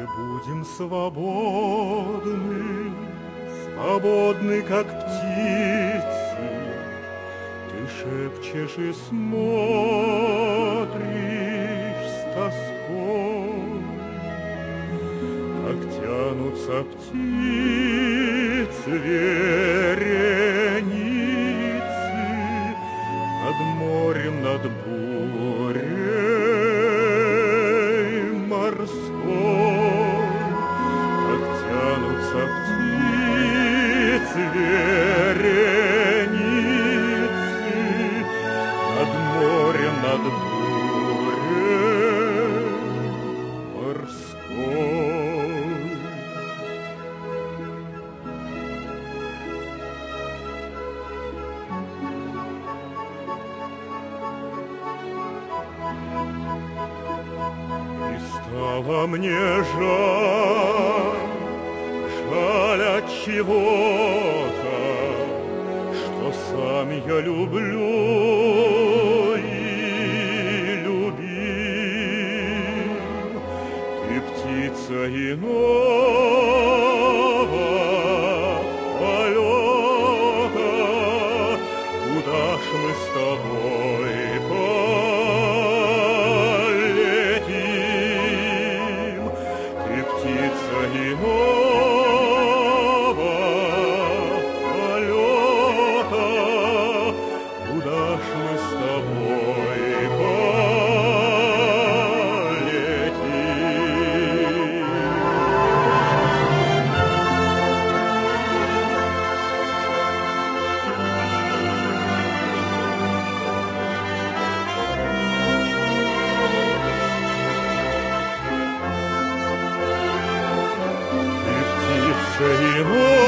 будем свободны, свободны, как птицы. Ты шепчешь и смотришь с тоской, как тянутся птицы вереницы над морем, над бурей морской, как тянутся птицы вереницы над морем, над бурей морской. И стало мне жаль от чего-то, что сам я люблю и любим. Ты птица иного полета, куда ж мы с тобой полетим? Ты птица иного полета, куда ж мы с тобой полетим? Ты птица иного